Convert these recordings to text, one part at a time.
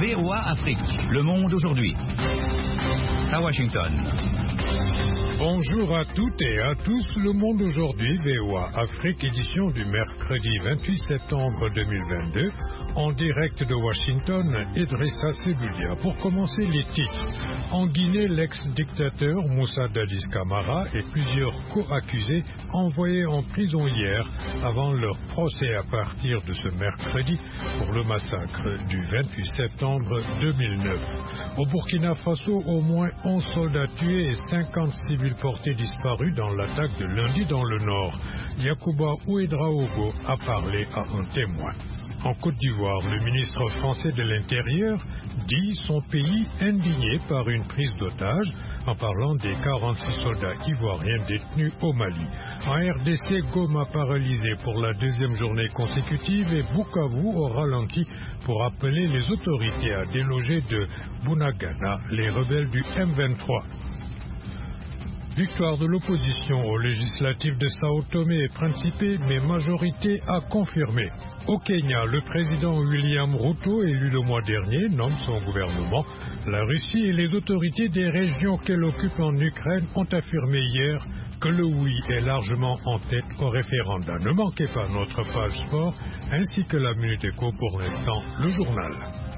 VOA Afrique, le monde aujourd'hui. À Washington. Bonjour à toutes et à tous, le monde aujourd'hui, VOA Afrique, édition du mercredi 28 septembre 2022, en direct de Washington, Idrissa Sebulia. Pour commencer, les titres. En Guinée, l'ex-dictateur Moussa Dadis Camara et plusieurs co-accusés envoyés en prison hier avant leur procès à partir de ce mercredi pour le massacre du 28 septembre 2009. Au Burkina Faso, au moins 11 soldats tués et 50 civils portés disparus dans l'attaque de lundi dans le nord. Yacouba Ouedraogo a parlé à un témoin. En Côte d'Ivoire, le ministre français de l'Intérieur dit son pays indigné par une prise d'otage en parlant des 46 soldats ivoiriens détenus au Mali. En RDC, Goma paralysé pour la deuxième journée consécutive et Bukavu au ralenti pour appeler les autorités à déloger de Bunagana les rebelles du M23. Victoire de l'opposition aux législatives de Sao Tomé et Principe, mais majorité à confirmer. Au Kenya, le président William Ruto, élu le mois dernier, nomme son gouvernement. La Russie et les autorités des régions qu'elle occupe en Ukraine ont affirmé hier que le oui est largement en tête au référendum. Ne manquez pas notre page sport ainsi que la Minute Éco, pour l'instant, le journal.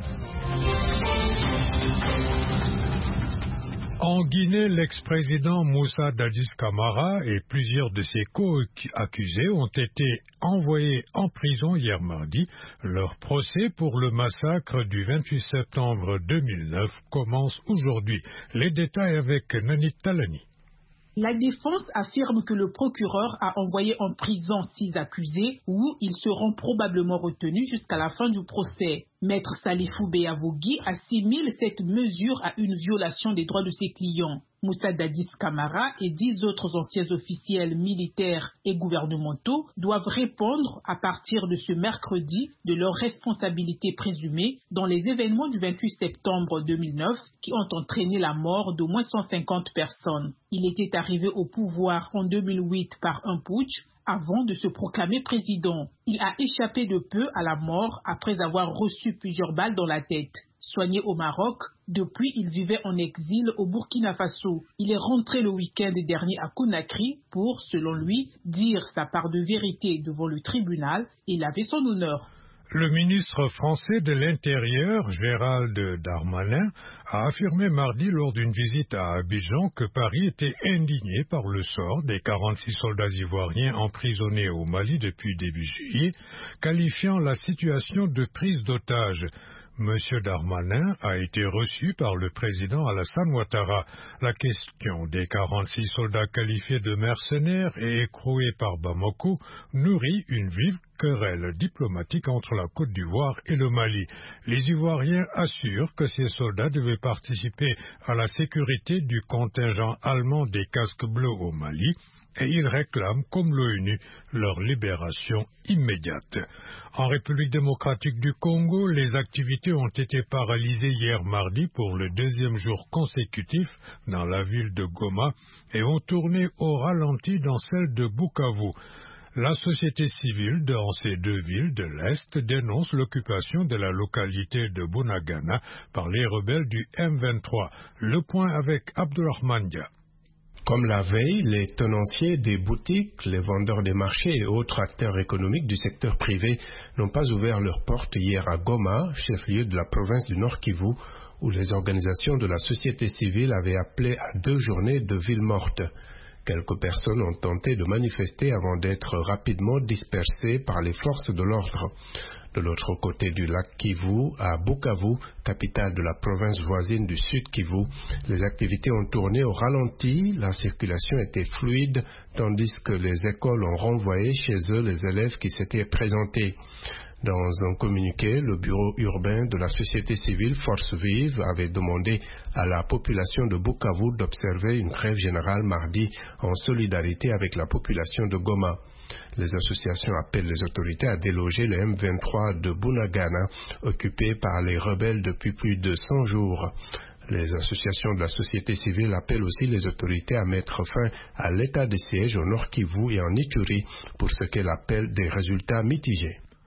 En Guinée, l'ex-président Moussa Dadis Camara et plusieurs de ses co-accusés ont été envoyés en prison hier mardi. Leur procès pour le massacre du 28 septembre 2009 commence aujourd'hui. Les détails avec Nanit Talani. La défense affirme que le procureur a envoyé en prison 6 accusés où ils seront probablement retenus jusqu'à la fin du procès. Maître Salifou Beyavogui assimile cette mesure à une violation des droits de ses clients. Moussa Dadis Camara et 10 autres anciens officiels militaires et gouvernementaux doivent répondre à partir de ce mercredi de leurs responsabilités présumées dans les événements du 28 septembre 2009 qui ont entraîné la mort d'au moins 150 personnes. Il était arrivé au pouvoir en 2008 par un putsch avant de se proclamer président. Il a échappé de peu à la mort après avoir reçu plusieurs balles dans la tête. Soigné au Maroc, depuis il vivait en exil au Burkina Faso. Il est rentré le week-end dernier à Conakry pour, selon lui, dire sa part de vérité devant le tribunal et laver son honneur. Le ministre français de l'Intérieur, Gérald Darmanin, a affirmé mardi lors d'une visite à Abidjan que Paris était indigné par le sort des 46 soldats ivoiriens emprisonnés au Mali depuis début juillet, qualifiant la situation de prise d'otage. Monsieur Darmanin a été reçu par le président Alassane Ouattara. La question des 46 soldats qualifiés de mercenaires et écroués par Bamako nourrit une vive querelle diplomatique entre la Côte d'Ivoire et le Mali. Les Ivoiriens assurent que ces soldats devaient participer à la sécurité du contingent allemand des casques bleus au Mali, et ils réclament, comme l'ONU, leur libération immédiate. En République démocratique du Congo, les activités ont été paralysées hier mardi pour le deuxième jour consécutif dans la ville de Goma et ont tourné au ralenti dans celle de Bukavu. La société civile dans ces deux villes de l'Est dénonce l'occupation de la localité de Bunagana par les rebelles du M23. Le point avec Abdourahmane Dia. Comme la veille, les tenanciers des boutiques, les vendeurs des marchés et autres acteurs économiques du secteur privé n'ont pas ouvert leurs portes hier à Goma, chef-lieu de la province du Nord Kivu, où les organisations de la société civile avaient appelé à 2 journées de ville morte. Quelques personnes ont tenté de manifester avant d'être rapidement dispersées par les forces de l'ordre. De l'autre côté du lac Kivu, à Bukavu, capitale de la province voisine du Sud Kivu, les activités ont tourné au ralenti, la circulation était fluide, tandis que les écoles ont renvoyé chez eux les élèves qui s'étaient présentés. Dans un communiqué, le bureau urbain de la société civile Force Vive avait demandé à la population de Bukavu d'observer une grève générale mardi en solidarité avec la population de Goma. Les associations appellent les autorités à déloger le M23 de Bunagana, occupé par les rebelles depuis plus de 100 jours. Les associations de la société civile appellent aussi les autorités à mettre fin à l'état de siège au Nord Kivu et en Ituri pour ce qu'elles appellent des résultats mitigés.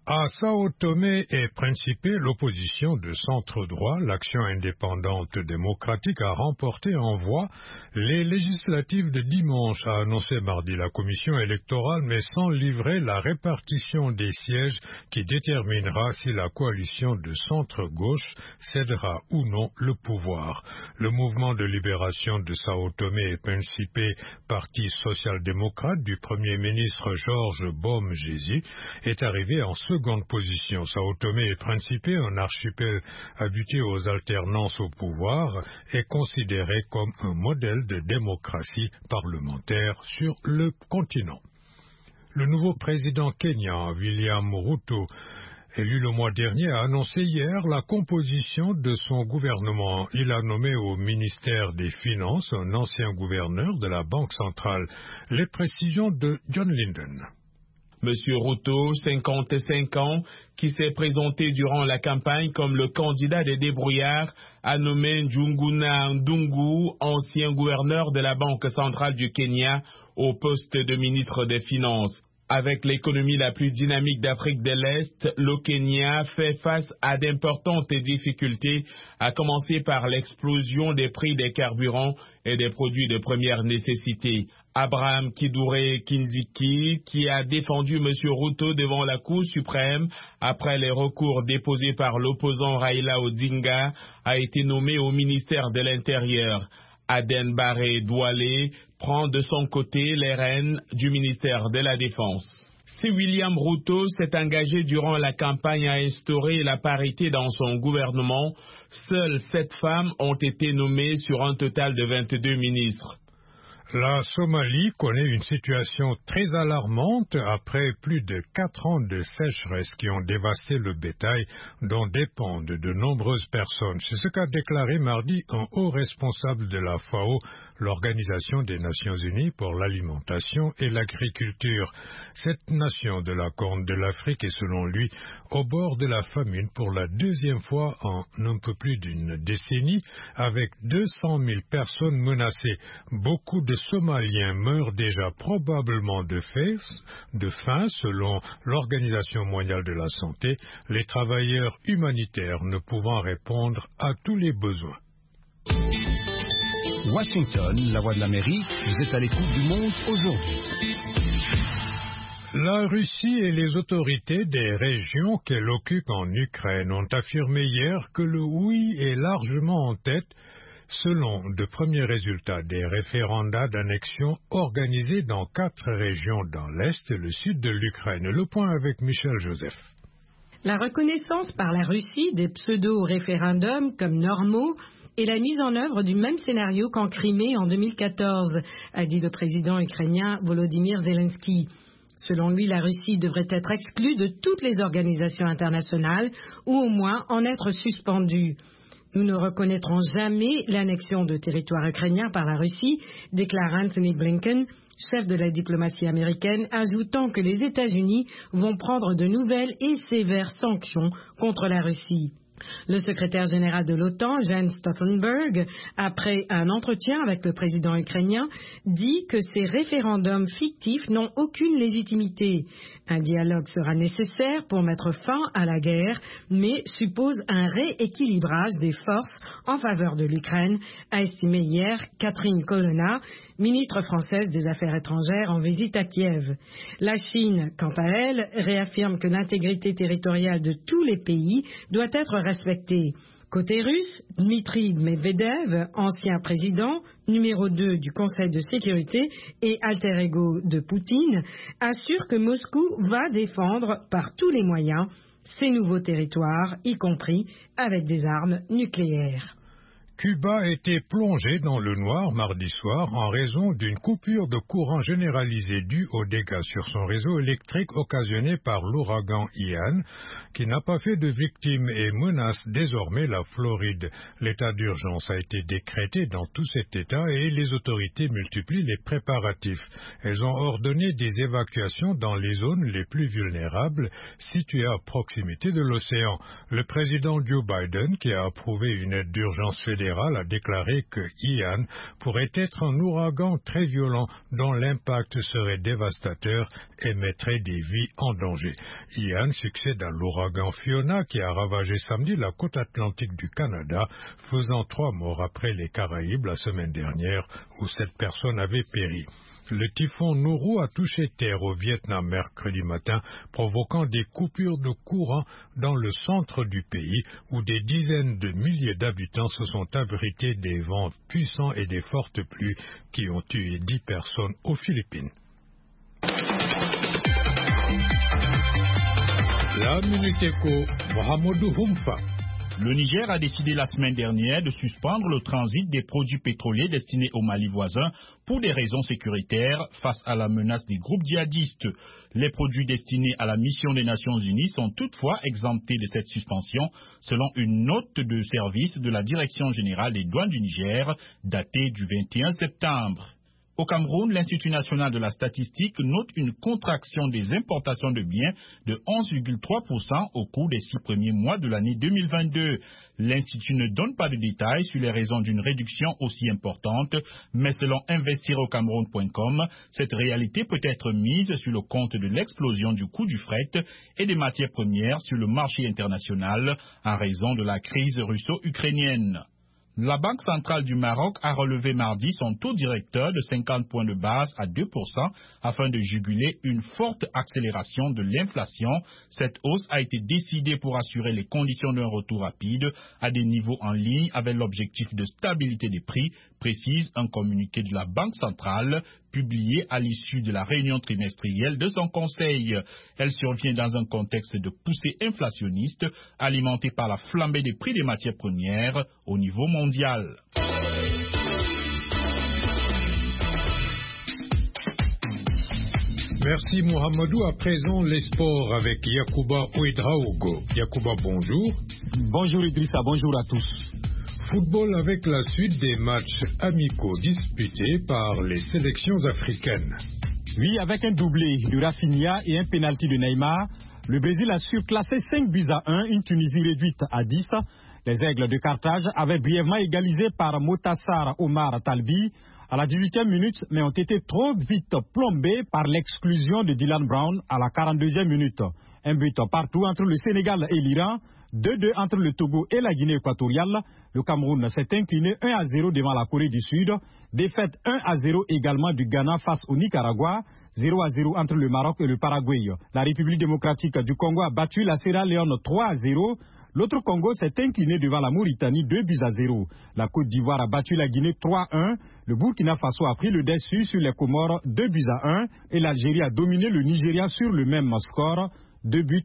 À Sao Tomé et Principe, l'opposition de centre-droit, l'Action indépendante démocratique, a remporté en voix les législatives de dimanche, a annoncé mardi la commission électorale, mais sans livrer la répartition des sièges qui déterminera si la coalition de centre-gauche cédera ou non le pouvoir. Le mouvement de libération de Sao Tomé et Principe, parti social-démocrate du Premier ministre Georges Bom-Jésus, est arrivé en seconde position. Sao Tomé et Principe, un archipel habitué aux alternances au pouvoir, est considéré comme un modèle de démocratie parlementaire sur le continent. Le nouveau président kenyan, William Ruto, élu le mois dernier, a annoncé hier la composition de son gouvernement. Il a nommé au ministère des Finances un ancien gouverneur de la Banque centrale. Les précisions de John Linden. Monsieur Ruto, 55 ans, qui s'est présenté durant la campagne comme le candidat des débrouillards, a nommé Njuguna Ndungu, ancien gouverneur de la Banque centrale du Kenya, au poste de ministre des Finances. Avec l'économie la plus dynamique d'Afrique de l'Est, le Kenya fait face à d'importantes difficultés, à commencer par l'explosion des prix des carburants et des produits de première nécessité. Abraham Kidure Kindiki, qui a défendu M. Ruto devant la Cour suprême après les recours déposés par l'opposant Raila Odinga, a été nommé au ministère de l'Intérieur. Aden Barre Douale prend de son côté les rênes du ministère de la Défense. Si William Ruto s'est engagé durant la campagne à instaurer la parité dans son gouvernement, seules 7 femmes ont été nommées sur un total de 22 ministres. La Somalie connaît une situation très alarmante après plus de 4 ans de sécheresse qui ont dévasté le bétail dont dépendent de nombreuses personnes. C'est ce qu'a déclaré mardi un haut responsable de la FAO, l'Organisation des Nations Unies pour l'alimentation et l'agriculture. Cette nation de la Corne de l'Afrique est selon lui au bord de la famine pour la deuxième fois en un peu plus d'une décennie, avec 200 000 personnes menacées. Beaucoup de Somaliens meurent déjà probablement de faim selon l'Organisation mondiale de la santé, les travailleurs humanitaires ne pouvant répondre à tous les besoins. Washington, la voix de l'Amérique, vous êtes à l'écoute du monde aujourd'hui. La Russie et les autorités des régions qu'elle occupe en Ukraine ont affirmé hier que le oui est largement en tête selon de premiers résultats des référendats d'annexion organisés dans 4 régions dans l'Est et le Sud de l'Ukraine. Le point avec Michel Joseph. La reconnaissance par la Russie des pseudo-référendums comme normaux et la mise en œuvre du même scénario qu'en Crimée en 2014, a dit le président ukrainien Volodymyr Zelensky. Selon lui, la Russie devrait être exclue de toutes les organisations internationales ou au moins en être suspendue. Nous ne reconnaîtrons jamais l'annexion de territoire ukrainien par la Russie, déclare Anthony Blinken, chef de la diplomatie américaine, ajoutant que les États-Unis vont prendre de nouvelles et sévères sanctions contre la Russie. Le secrétaire général de l'OTAN, Jens Stoltenberg, après un entretien avec le président ukrainien, dit que ces référendums fictifs n'ont aucune légitimité. Un dialogue sera nécessaire pour mettre fin à la guerre, mais suppose un rééquilibrage des forces en faveur de l'Ukraine, a estimé hier Catherine Colonna, ministre française des Affaires étrangères en visite à Kiev. La Chine, quant à elle, réaffirme que l'intégrité territoriale de tous les pays doit être respectée. Côté russe, Dmitry Medvedev, ancien président, numéro 2 du Conseil de sécurité et alter ego de Poutine, assure que Moscou va défendre par tous les moyens ses nouveaux territoires, y compris avec des armes nucléaires. Cuba était plongé dans le noir mardi soir en raison d'une coupure de courant généralisée due aux dégâts sur son réseau électrique occasionné par l'ouragan Ian, qui n'a pas fait de victimes et menace désormais la Floride. L'état d'urgence a été décrété dans tout cet état et les autorités multiplient les préparatifs. Elles ont ordonné des évacuations dans les zones les plus vulnérables situées à proximité de l'océan. Le président Joe Biden, qui a approuvé une aide d'urgence fédérale fédéral a déclaré que Ian pourrait être un ouragan très violent dont l'impact serait dévastateur et mettrait des vies en danger. Ian succède à l'ouragan Fiona qui a ravagé samedi la côte atlantique du Canada, faisant 3 morts après les Caraïbes la semaine dernière où 7 personnes avaient péri. Le typhon Noru a touché terre au Vietnam mercredi matin, provoquant des coupures de courant dans le centre du pays, où des dizaines de milliers d'habitants se sont abrités des vents puissants et des fortes pluies qui ont tué 10 personnes aux Philippines. La Minute Éco, Mohamedou Humfa. Le Niger a décidé la semaine dernière de suspendre le transit des produits pétroliers destinés au Mali voisin pour des raisons sécuritaires face à la menace des groupes djihadistes. Les produits destinés à la mission des Nations Unies sont toutefois exemptés de cette suspension selon une note de service de la Direction générale des douanes du Niger datée du 21 septembre. Au Cameroun, l'Institut national de la statistique note une contraction des importations de biens de 11,3% au cours des 6 premiers mois de l'année 2022. L'Institut ne donne pas de détails sur les raisons d'une réduction aussi importante, mais selon investiraucameroun.com, cette réalité peut être mise sur le compte de l'explosion du coût du fret et des matières premières sur le marché international en raison de la crise russo-ukrainienne. La Banque centrale du Maroc a relevé mardi son taux directeur de 50 points de base à 2% afin de juguler une forte accélération de l'inflation. Cette hausse a été décidée pour assurer les conditions d'un retour rapide à des niveaux en ligne avec l'objectif de stabilité des prix, précise un communiqué de la Banque centrale publié à l'issue de la réunion trimestrielle de son conseil. Elle survient dans un contexte de poussée inflationniste alimentée par la flambée des prix des matières premières au niveau mondial. Merci Mohamedou. À présent, les sports avec Yacouba Ouedraogo. Yacouba, bonjour. Bonjour Idrissa, bonjour à tous. Football avec la suite des matchs amicaux disputés par les sélections africaines. Oui, avec un doublé de Rafinha et un pénalty de Neymar, le Brésil a surclassé 5-1, une Tunisie réduite à 10. Les Aigles de Carthage avaient brièvement égalisé par Motassar Omar Talbi à la 18e minute, mais ont été trop vite plombés par l'exclusion de Dylan Brown à la 42e minute. Un but partout entre le Sénégal et l'Iran, 2-2 entre le Togo et la Guinée équatoriale. Le Cameroun s'est incliné 1-0 devant la Corée du Sud. Défaite 1-0 également du Ghana face au Nicaragua. 0-0 entre le Maroc et le Paraguay. La République démocratique du Congo a battu la Sierra Leone 3-0. L'autre Congo s'est incliné devant la Mauritanie 2-0. La Côte d'Ivoire a battu la Guinée 3-1. Le Burkina Faso a pris le dessus sur les Comores 2-1. Et l'Algérie a dominé le Nigeria sur le même score 2-1.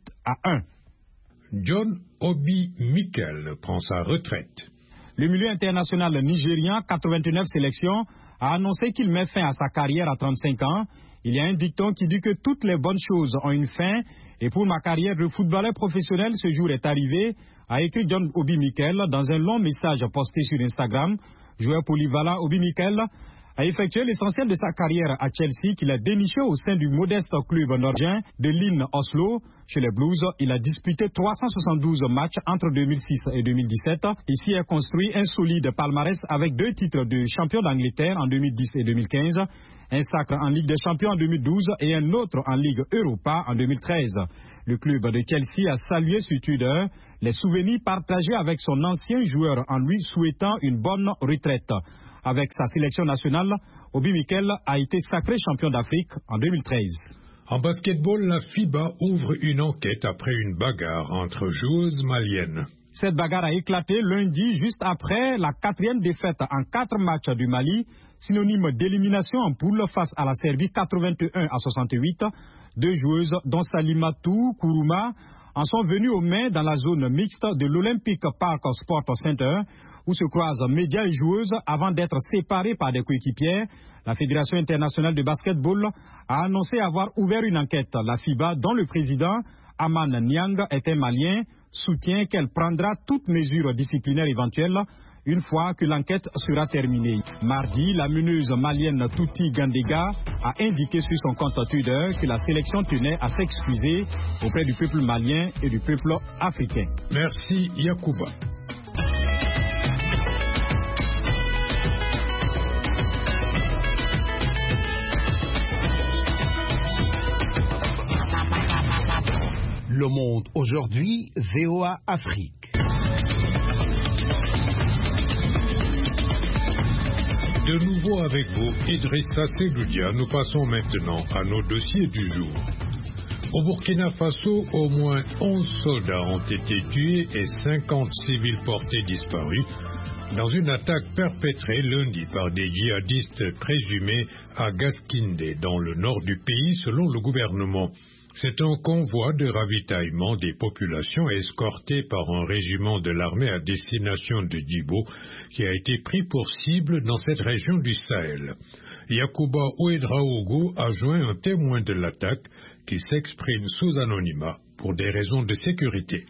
John Obi Mikel prend sa retraite. Le milieu international nigérien, 89 sélections, a annoncé qu'il met fin à sa carrière à 35 ans. Il y a un dicton qui dit que toutes les bonnes choses ont une fin. Et pour ma carrière de footballeur professionnel, ce jour est arrivé, a écrit John Obi Mikel dans un long message posté sur Instagram. Joueur polyvalent, Obi Mikel a effectué l'essentiel de sa carrière à Chelsea qu'il a déniché au sein du modeste club norvégien de Lyn Oslo. Chez les Blues, il a disputé 372 matchs entre 2006 et 2017. Ici est construit un solide palmarès avec 2 titres de champion d'Angleterre en 2010 et 2015, un sacre en Ligue des Champions en 2012 et un autre en Ligue Europa en 2013. Le club de Chelsea a salué sur Twitter les souvenirs partagés avec son ancien joueur en lui souhaitant une bonne retraite. Avec sa sélection nationale, Obi Mikel a été sacré champion d'Afrique en 2013. En basketball, la FIBA ouvre une enquête après une bagarre entre joueuses maliennes. Cette bagarre a éclaté lundi juste après la 4e défaite en 4 matchs du Mali, synonyme d'élimination en poule face à la Serbie 81-68. 2 joueuses, dont Salimatou Kourouma, en sont venues aux mains dans la zone mixte de l'Olympic Park Sport Center, où se croisent médias et joueuses avant d'être séparées par des coéquipières. La Fédération internationale de basketball a annoncé avoir ouvert une enquête. La FIBA, dont le président Aman Niang est un Malien, soutient qu'elle prendra toutes mesures disciplinaires éventuelles une fois que l'enquête sera terminée. Mardi, la meneuse malienne Touti Gandega a indiqué sur son compte Twitter que la sélection tenait à s'excuser auprès du peuple malien et du peuple africain. Merci Yacouba. Le Monde aujourd'hui, VOA Afrique. De nouveau avec vous, Idrissa Seloudia, nous passons maintenant à nos dossiers du jour. Au Burkina Faso, au moins 11 soldats ont été tués et 50 civils portés disparus dans une attaque perpétrée lundi par des djihadistes présumés à Gaskindé, dans le nord du pays, selon le gouvernement. C'est un convoi de ravitaillement des populations escorté par un régiment de l'armée à destination de Djibo qui a été pris pour cible dans cette région du Sahel. Yacouba Ouedraogo a joint un témoin de l'attaque qui s'exprime sous anonymat pour des raisons de sécurité.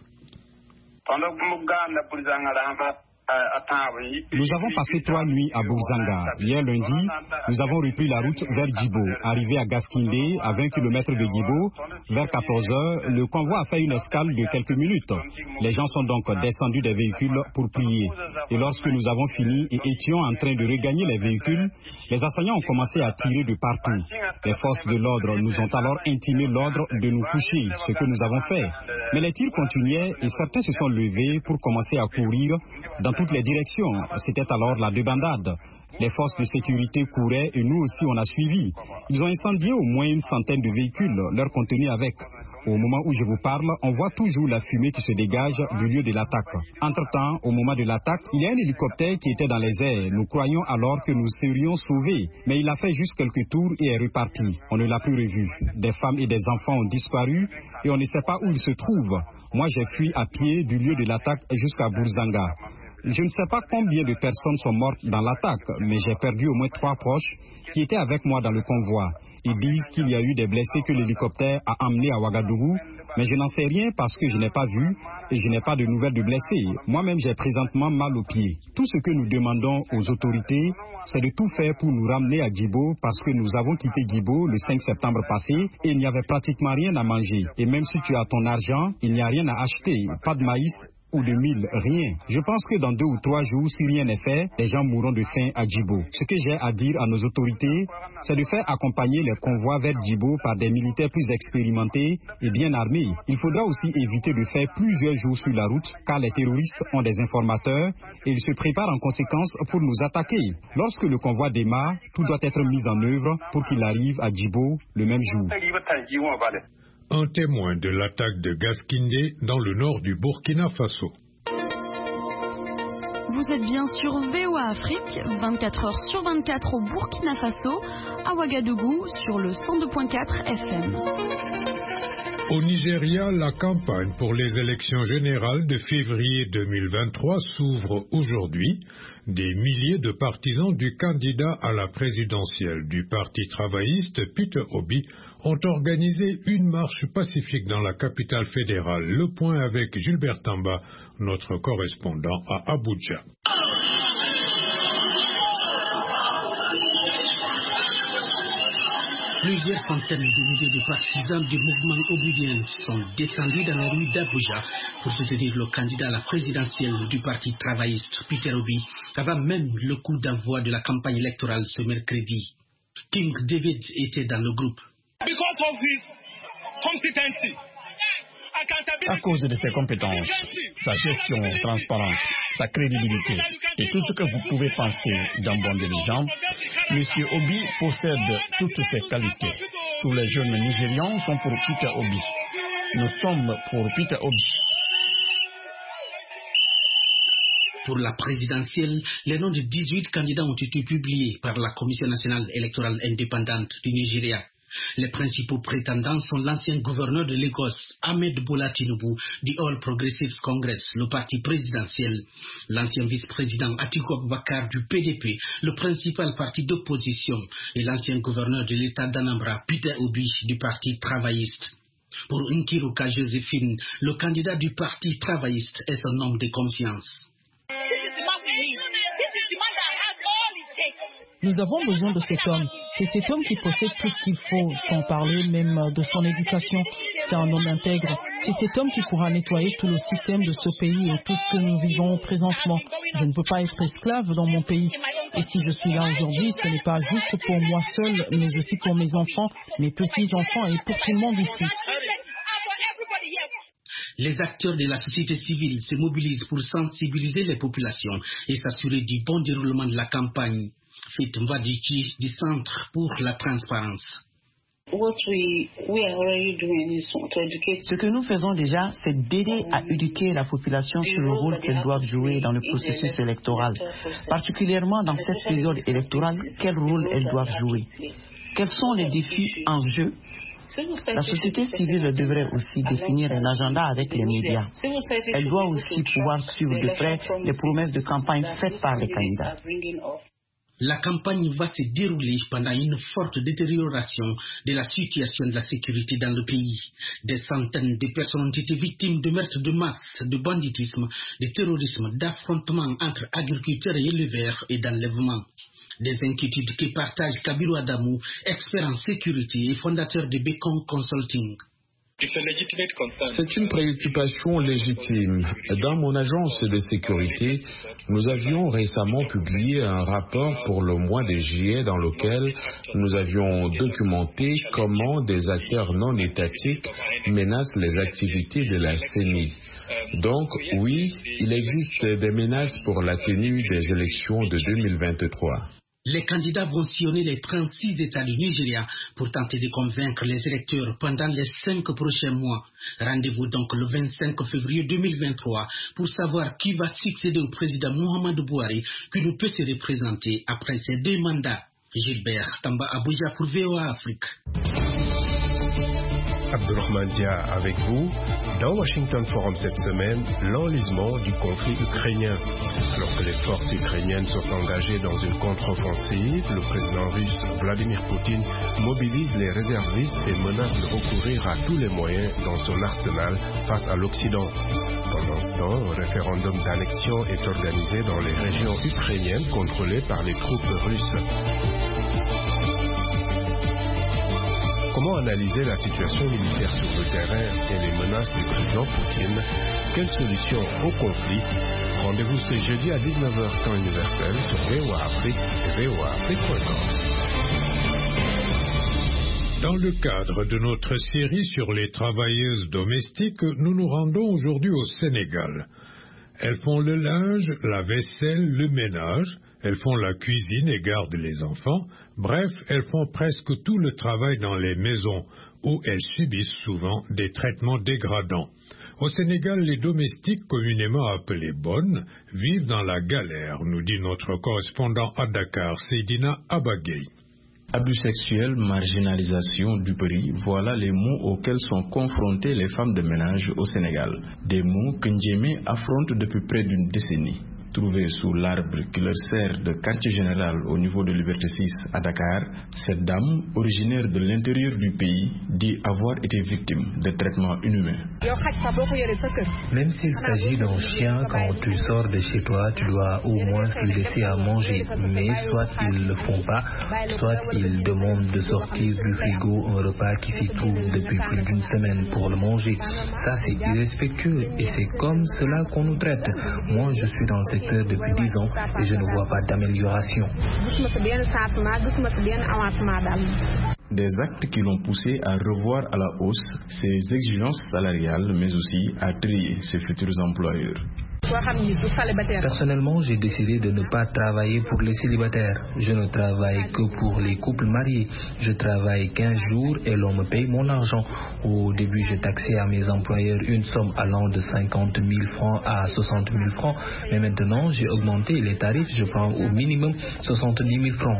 Nous avons passé 3 nuits à Bourzanga. Hier lundi, nous avons repris la route vers Djibo. Arrivé à Gaskindé, à 20 km de Djibo, vers 14 heures, le convoi a fait une escale de quelques minutes. Les gens sont donc descendus des véhicules pour prier. Et lorsque nous avons fini et étions en train de regagner les véhicules, les assaillants ont commencé à tirer de partout. Les forces de l'ordre nous ont alors intimé l'ordre de nous coucher, ce que nous avons fait. Mais les tirs continuaient et certains se sont levés pour commencer à courir dans toutes les directions. C'était alors la débandade. Les forces de sécurité couraient et nous aussi on a suivi. Ils ont incendié au moins une centaine de véhicules, leur contenu avec. Au moment où je vous parle, on voit toujours la fumée qui se dégage du lieu de l'attaque. Entre-temps, au moment de l'attaque, il y a un hélicoptère qui était dans les airs. Nous croyions alors que nous serions sauvés, mais il a fait juste quelques tours et est reparti. On ne l'a plus revu. Des femmes et des enfants ont disparu et on ne sait pas où ils se trouvent. Moi, j'ai fui à pied du lieu de l'attaque jusqu'à Bourzanga. Je ne sais pas combien de personnes sont mortes dans l'attaque, mais j'ai perdu au moins 3 proches qui étaient avec moi dans le convoi. Il dit qu'il y a eu des blessés que l'hélicoptère a emmenés à Ouagadougou, mais je n'en sais rien parce que je n'ai pas vu et je n'ai pas de nouvelles de blessés. Moi-même, j'ai présentement mal aux pieds. Tout ce que nous demandons aux autorités, c'est de tout faire pour nous ramener à Djibo parce que nous avons quitté Djibo le 5 septembre passé et il n'y avait pratiquement rien à manger. Et même si tu as ton argent, il n'y a rien à acheter, pas de maïs ou de mil, rien. Je pense que dans 2 ou 3 jours, si rien n'est fait, les gens mourront de faim à Djibo. Ce que j'ai à dire à nos autorités, c'est de faire accompagner les convois vers Djibo par des militaires plus expérimentés et bien armés. Il faudra aussi éviter de faire plusieurs jours sur la route, car les terroristes ont des informateurs et ils se préparent en conséquence pour nous attaquer. Lorsque le convoi démarre, tout doit être mis en œuvre pour qu'il arrive à Djibo le même jour. Un témoin de l'attaque de Gaskindé dans le nord du Burkina Faso. Vous êtes bien sur VOA Afrique, 24 heures sur 24 au Burkina Faso, à Ouagadougou sur le 102.4 FM. Au Nigeria, la campagne pour les élections générales de février 2023 s'ouvre aujourd'hui. Des milliers de partisans du candidat à la présidentielle du Parti travailliste, Peter Obi, ont organisé une marche pacifique dans la capitale fédérale. Le point avec Gilbert Tamba, notre correspondant à Abuja. Plusieurs centaines de milliers de partisans du mouvement obudien sont descendus dans la rue d'Abuja pour soutenir le candidat à la présidentielle du Parti travailliste, Peter Obi, avant même le coup d'envoi de la campagne électorale ce mercredi. King David était dans le groupe. À cause de ses compétences, sa gestion transparente, sa crédibilité et tout ce que vous pouvez penser d'un bon dirigeant, M. Obi possède toutes ces qualités. Tous les jeunes Nigérians sont pour Peter Obi. Nous sommes pour Peter Obi. Pour la présidentielle, les noms de 18 candidats ont été publiés par la Commission nationale électorale indépendante du Nigeria. Les principaux prétendants sont l'ancien gouverneur de Lagos, Ahmed Bola Tinubu, du All Progressives Congress, le parti présidentiel, l'ancien vice-président Atiku Abubakar du PDP, le principal parti d'opposition, et l'ancien gouverneur de l'État d'Anambra, Peter Obi, du parti travailliste. Pour Nkiruka Joséphine, le candidat du parti travailliste est son homme de confiance. Nous avons besoin de cet homme. C'est cet homme qui possède tout ce qu'il faut, sans parler même de son éducation. C'est un homme intègre. C'est cet homme qui pourra nettoyer tout le système de ce pays et tout ce que nous vivons présentement. Je ne peux pas être esclave dans mon pays. Et si je suis là aujourd'hui, ce n'est pas juste pour moi seul, mais aussi pour mes enfants, mes petits-enfants et pour tout le monde ici. Les acteurs de la société civile se mobilisent pour sensibiliser les populations et s'assurer du bon déroulement de la campagne. Fit Mbadichi du Centre pour la transparence. Ce que nous faisons déjà, c'est d'aider à éduquer la population sur le rôle qu'elle doit jouer dans le processus électoral. Particulièrement dans cette période électorale, quel rôle elles doivent jouer? Quels sont les défis en jeu? La société civile devrait aussi définir un agenda avec les médias. Elle doit aussi pouvoir suivre de près les promesses de campagne faites par les candidats. La campagne va se dérouler pendant une forte détérioration de la situation de la sécurité dans le pays. Des centaines de personnes ont été victimes de meurtres de masse, de banditisme, de terrorisme, d'affrontements entre agriculteurs et éleveurs et d'enlèvements. Des inquiétudes que partage Kabiru Adamou, expert en sécurité et fondateur de Bekong Consulting. C'est une préoccupation légitime. Dans mon agence de sécurité, nous avions récemment publié un rapport pour le mois de juillet dans lequel nous avions documenté comment des acteurs non étatiques menacent les activités de la CENI. Donc oui, il existe des menaces pour la tenue des élections de 2023. Les candidats vont sillonner les 36 États du Nigeria pour tenter de convaincre les électeurs pendant les 5 prochains mois. Rendez-vous donc le 25 février 2023 pour savoir qui va succéder au président Muhammadu Buhari, qui ne peut se représenter après ses 2 mandats. Gilbert Tamba Abuja pour VOA Afrique. Abdulrahman Dia avec vous. Dans Washington Forum cette semaine, l'enlisement du conflit ukrainien. Alors que les forces ukrainiennes sont engagées dans une contre-offensive, le président russe Vladimir Poutine mobilise les réservistes et menace de recourir à tous les moyens dans son arsenal face à l'Occident. Pendant ce temps, un référendum d'annexion est organisé dans les régions ukrainiennes contrôlées par les troupes russes. Comment analyser la situation militaire sur le terrain et les menaces du président Poutine? Quelle solution au conflit? Rendez-vous ce jeudi à 19h temps universel sur VOA Afrique et voaafrique.com. Dans le cadre de notre série sur les travailleuses domestiques, nous nous rendons aujourd'hui au Sénégal. Elles font le linge, la vaisselle, le ménage, elles font la cuisine et gardent les enfants. Bref, elles font presque tout le travail dans les maisons où elles subissent souvent des traitements dégradants. Au Sénégal, les domestiques communément appelés bonnes vivent dans la galère, nous dit notre correspondant à Dakar, Seydina Abagay. Abus sexuels, marginalisation, duperie, voilà les mots auxquels sont confrontées les femmes de ménage au Sénégal. Des mots que Ndiémé affronte depuis près d'une décennie. Trouvée sous l'arbre qui leur sert de quartier général au niveau de Liberté 6 à Dakar, cette dame, originaire de l'intérieur du pays, dit avoir été victime de traitements inhumains. Même s'il s'agit d'un chien, quand tu sors de chez toi, tu dois au moins lui laisser à manger. Mais soit ils ne le font pas, soit ils demandent de sortir du frigo un repas qui s'y trouve depuis plus d'une semaine pour le manger. Ça, c'est irrespectueux et c'est comme cela qu'on nous traite. Moi, je suis dans le secteur depuis 10 ans et je ne vois pas d'amélioration. Des actes qui l'ont poussé à revoir à la hausse ses exigences salariales, mais aussi à trier ses futurs employeurs. Personnellement, j'ai décidé de ne pas travailler pour les célibataires. Je ne travaille que pour les couples mariés. Je travaille 15 jours et l'on me paye mon argent. Au début, j'ai taxé à mes employeurs une somme allant de 50 000 francs à 60 000 francs. Mais maintenant, j'ai augmenté les tarifs. Je prends au minimum 70 000 francs.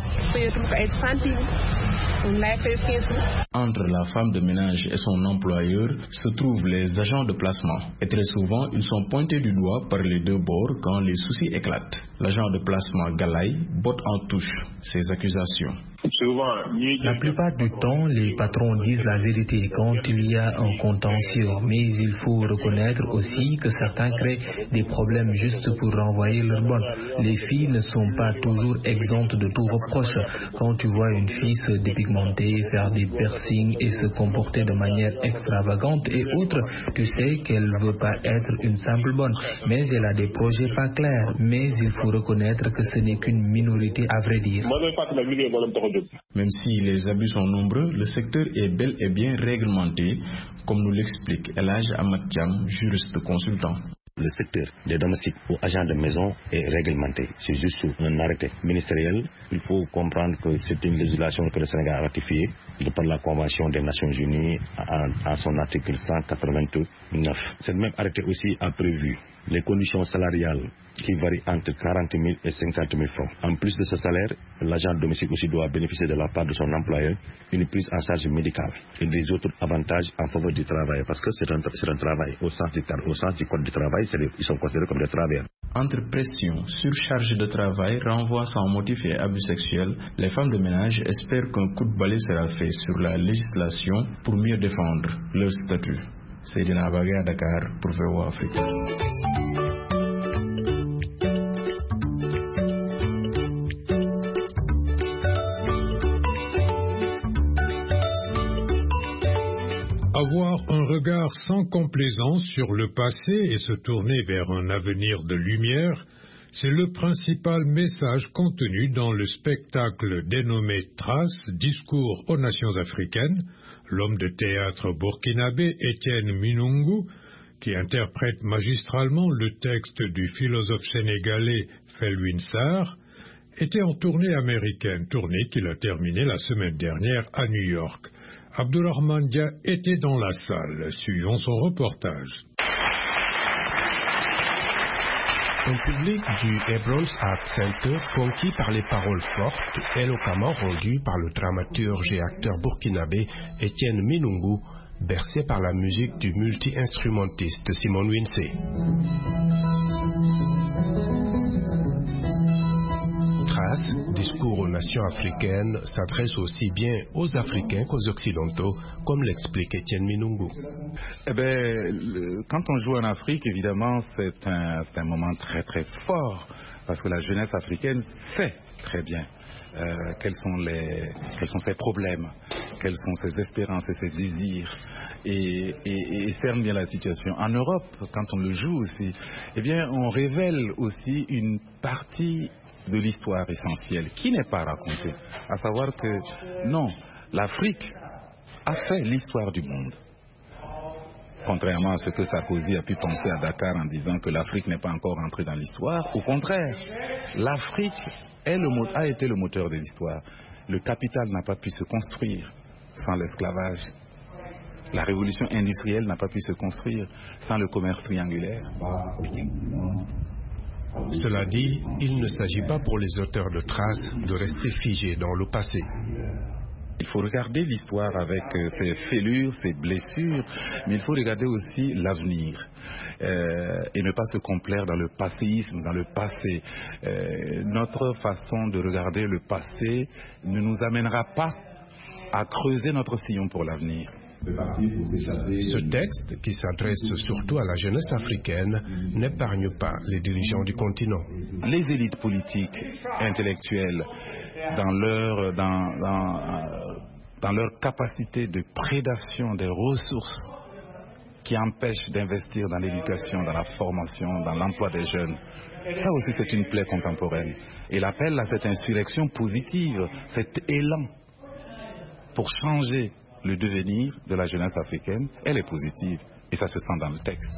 Entre la femme de ménage et son employeur se trouvent les agents de placement. Et très souvent, ils sont pointés du doigt par les deux bords quand les soucis éclatent. L'agent de placement Galaï botte en touche ces accusations. La plupart du temps, les patrons disent la vérité quand il y a un contentieux. Mais il faut reconnaître aussi que certains créent des problèmes juste pour renvoyer leurs bonnes. Les filles ne sont pas toujours exemptes de tout reproche. Quand tu vois une fille se dépigmenter, faire des percées signes et se comporter de manière extravagante et outre, tu sais qu'elle ne veut pas être une simple bonne, mais elle a des projets pas clairs. Mais il faut reconnaître que ce n'est qu'une minorité à vrai dire. Même si les abus sont nombreux, le secteur est bel et bien réglementé, comme nous l'explique El Hadj Ahmad Thiam, juriste consultant. Le secteur des domestiques ou agents de maison est réglementé. C'est juste un arrêté ministériel. Il faut comprendre que c'est une législation que le Sénégal a ratifiée par la Convention des Nations Unies en son article 189. Cette même arrêté aussi a prévu les conditions salariales qui varient entre 40 000 et 50 000 francs. En plus de ce salaire, l'agent domestique aussi doit bénéficier de la part de son employeur une prise en charge médicale et des autres avantages en faveur du travail, parce que c'est un travail au sens du code du travail, ils sont considérés comme des travailleurs. Entre pression, surcharge de travail, renvoi sans motif et abus sexuels, les femmes de ménage espèrent qu'un coup de balai sera fait sur la législation pour mieux défendre leur statut. Seydina Bagé à Dakar pour VOA Afrique. Avoir un regard sans complaisance sur le passé et se tourner vers un avenir de lumière, c'est le principal message contenu dans le spectacle dénommé Trace, discours aux nations africaines. L'homme de théâtre burkinabé Étienne Minungu, qui interprète magistralement le texte du philosophe sénégalais Felwine Sarr, était en tournée américaine, tournée qu'il a terminée la semaine dernière à New York. Abdourahmane Dia était dans la salle. Suivons son reportage. Un public du Hebrons Art Center conquis par les paroles fortes éloquemment rendues par le dramaturge et acteur burkinabé Étienne Minungu, bercé par la musique du multi-instrumentiste Simon Winsey. Trace, discours aux nations africaines, s'adresse aussi bien aux Africains qu'aux Occidentaux, comme l'explique Étienne Minungu. Quand on joue en Afrique, évidemment, c'est un moment très très fort, parce que la jeunesse africaine sait très bien quels sont ses problèmes, quelles sont ses espérances et ses désirs, et cerne bien la situation. En Europe, quand on le joue aussi, eh bien, on révèle aussi une partie de l'histoire essentielle qui n'est pas racontée, à savoir que non, l'Afrique a fait l'histoire du monde. Contrairement à ce que Sarkozy a pu penser à Dakar en disant que l'Afrique n'est pas encore entrée dans l'histoire, au contraire, l'Afrique a été le moteur de l'histoire. Le capital n'a pas pu se construire sans l'esclavage. La révolution industrielle n'a pas pu se construire sans le commerce triangulaire. Cela dit, il ne s'agit pas pour les auteurs de Trace de rester figés dans le passé. Il faut regarder l'histoire avec ses fêlures, ses blessures, mais il faut regarder aussi l'avenir et ne pas se complaire dans le passéisme, dans le passé. Notre façon de regarder le passé ne nous amènera pas à creuser notre sillon pour l'avenir. Ce texte, qui s'adresse surtout à la jeunesse africaine, n'épargne pas les dirigeants du continent. Les élites politiques, intellectuelles, dans leur capacité de prédation des ressources qui empêchent d'investir dans l'éducation, dans la formation, dans l'emploi des jeunes. Ça aussi, c'est une plaie contemporaine. Et l'appel à cette insurrection positive, cet élan pour changer le devenir de la jeunesse africaine, elle est positive. Et ça se sent dans le texte.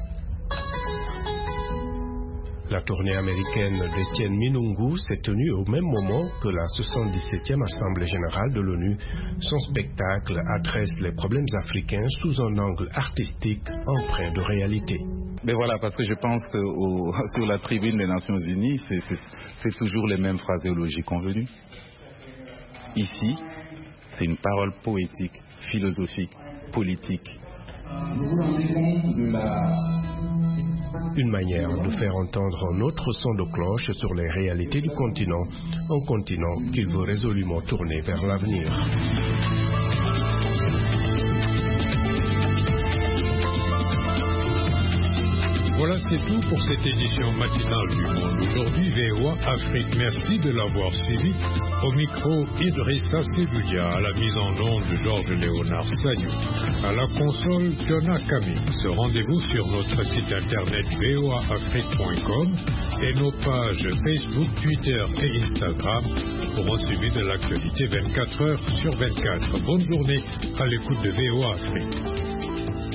La tournée américaine d'Étienne Minungu s'est tenue au même moment que la 77e Assemblée générale de l'ONU. Son spectacle adresse les problèmes africains sous un angle artistique empreint de réalité. Mais voilà, parce que je pense que sur la tribune des Nations Unies, c'est toujours les mêmes phraséologies convenues. Ici, c'est une parole poétique, philosophique, politique. Nous vous rendez compte de une manière de faire entendre un autre son de cloche sur les réalités du continent, un continent qu'il veut résolument tourner vers l'avenir. Voilà, c'est tout pour cette édition matinale du Monde aujourd'hui. VOA Afrique, merci de l'avoir suivi. Au micro, Idrissa Sebulia, à la mise en onde de Georges-Léonard Sagnou. À la console, Fiona Camille. Ce rendez-vous sur notre site internet voaafrique.com et nos pages Facebook, Twitter et Instagram pour un suivi de l'actualité 24 heures sur 24. Bonne journée à l'écoute de VOA Afrique.